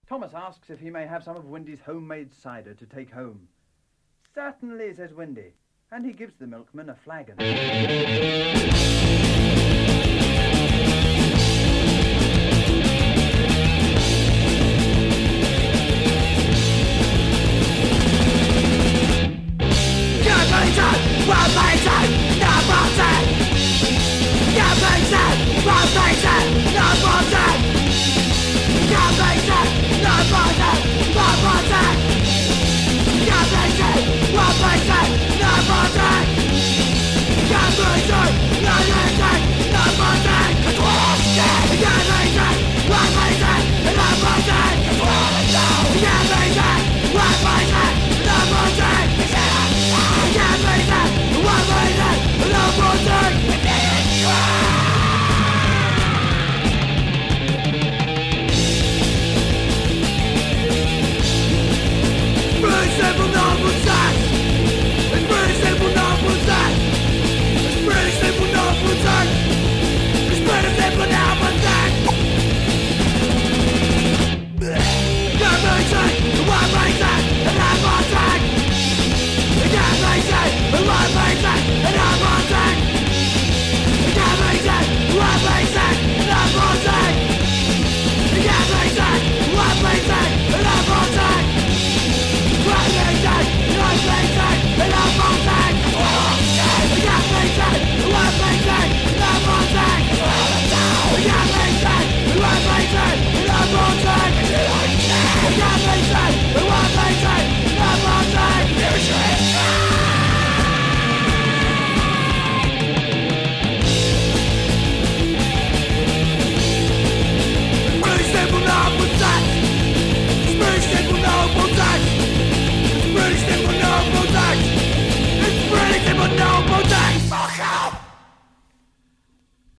Thomas asks if he may have some of Windy's homemade cider to take home. Certainly, says Windy, and he gives the milkman a flagon.